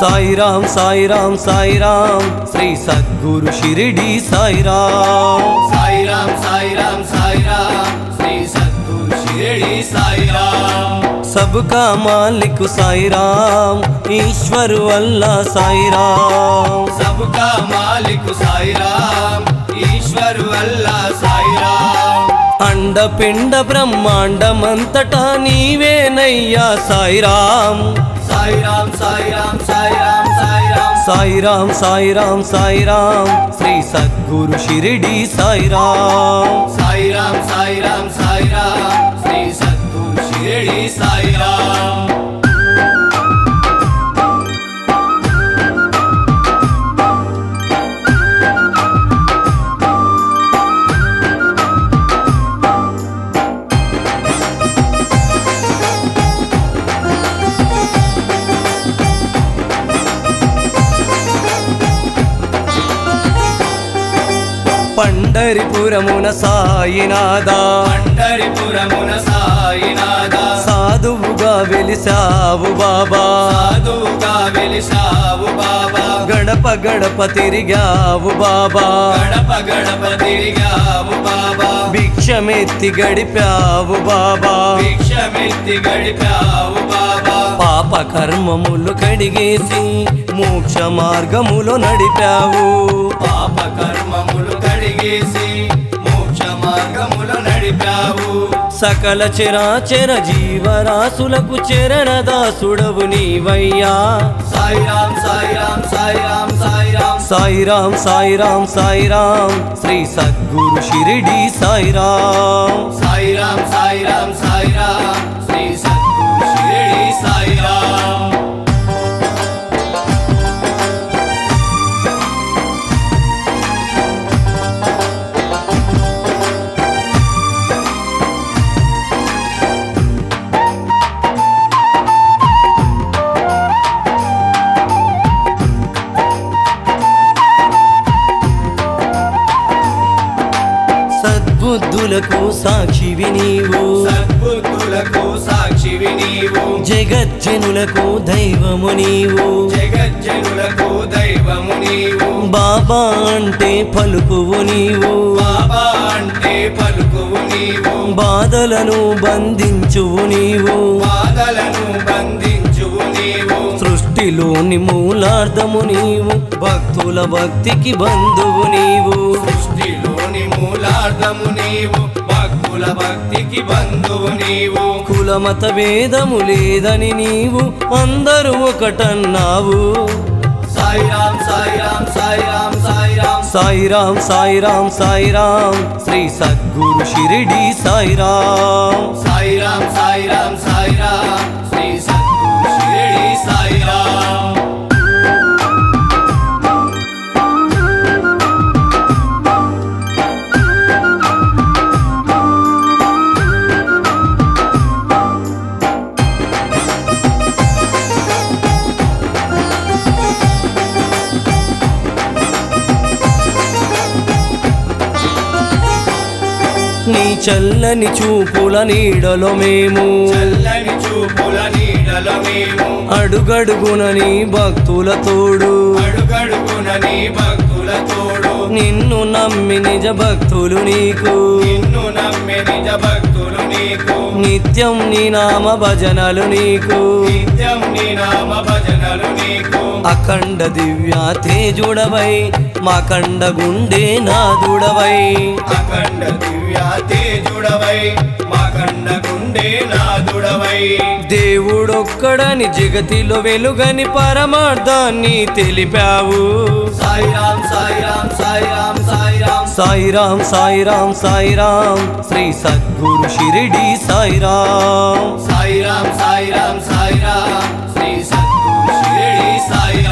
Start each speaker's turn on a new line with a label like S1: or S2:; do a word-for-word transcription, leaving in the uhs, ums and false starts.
S1: సాయిరాం సాయిరాం సాయిరాం శ్రీ సద్గురు షిరిడి సాయిరాం
S2: సాయిరాం సాయిరాం సాయిరాం శ్రీ సద్గురు షిరిడి సాయిరాం
S1: सबका मालिक साईराम ईश्वर अल्लाह साईराम
S2: सबका मालिक साईराम ईश्वर अल्लाह साईराम
S1: अंड पिंड ब्रह्मांडమంతటా నీవేనయ్యా సాయిరాం
S2: साईराम साईराम साईराम साईराम
S1: సాయిరాం సాయిరాం సాయిరాం శ్రీ సద్గురు షిరిడి సాయిరాం
S2: साईराम साईराम साईराम श्री सद्गुरु शिरडी साईराम
S1: పండరిపురమున సాయినాథా
S2: పండరిపురమున సాయినాథా
S1: సాధువుగా వెలిసావు బాబా
S2: సాధువుగా వెలిసావు బాబా
S1: గడప గడప తిరిగావు బాబా
S2: గడప గడప తిరిగావు బాబా
S1: భిక్షమెత్తి గడిపావు బాబా
S2: భిక్షమెత్తి గడిపావు బాబా
S1: పాప కర్మములు కడిగేసి మోక్ష మార్గములో నడిపావు
S2: పాప కర్మములు కడిగేసి మోక్ష మార్గములు నడిపావు
S1: సకల చరాచర జీవరాశులకు చరణదాసుడవు నీవయ్యా
S2: సాయిరాం సాయిరాం సాయిరాం సాయిరాం
S1: సాయిరాం సాయిరాం సాయిరాం శ్రీ సద్గురు షిరిడి సాయిరాం
S2: సాయిరాం సాయిరాం సాయిరాం శ్రీ సద్గురు షిరిడి సాయిరాం
S1: సద్బుద్ధులకు సాక్షివి నీవు
S2: సద్బుద్ధులకు సాక్షివి నీవు
S1: జగజ్జనులకు దైవము నీవు
S2: జగజ్జనులకు దైవము నీవు
S1: బాబా అంటే పలుకువు నీవు
S2: బాబా అంటే పలుకువు నీవు
S1: బాధలను బంధించువు నీవు
S2: బాధలను బంధించువు నీవు
S1: సృష్టిలోని మూలార్థము నీవు భక్తుల భక్తికి బంధువు నీవు
S2: సృష్టిలోని మూలార్థము నీవు భక్తుల భక్తికి బంధువు నీవు
S1: కులమత భేదము లేదని నీవు అందరూ ఒకటన్నావు
S2: సాయిరాం సాయిరాం సాయిరాం సాయిరాం
S1: సాయిరాం సాయిరాం సాయిరాం శ్రీ సద్గురు షిరిడి సాయిరాం
S2: సాయిరాం సాయిరాం సాయిరాం శ్రీ సద్గురు షిరిడి సాయిరాం
S1: నీ చల్లని చూపుల నీడలో మేము
S2: చల్లని చూపుల నీడలో మేము
S1: అడుగడుగున నీ భక్తుల తోడు
S2: అడుగడుగున నీ భక్తుల తోడు
S1: నిన్ను నమ్మి నిజ భక్తులు నీకు
S2: నిన్ను నమ్మి నిజ భక్తులు నీకు
S1: నిత్యం నీ నామ భజనలు నీకు
S2: నిత్యం నీ నామ భజనలు నీకు
S1: అఖండ దివ్య తేజుడవై మా కండ గుండె నాదుడవై
S2: అఖండ దివ్య తేజుడవై మా కండ గుండె నాదుడవై
S1: దేవుడొక్కడని జగతిలో వెలుగని పరమార్థాన్ని తెలిపావు
S2: సాయిరాం సాయిరాం సాయిరాం సాయిరాం
S1: సాయిరాం సాయిరాం సాయిరాం శ్రీ సద్గురు షిరిడి సాయిరాం
S2: సాయిరాం సాయిరాం సాయిరాం శ్రీ సద్గురు షిరిడి సాయిరాం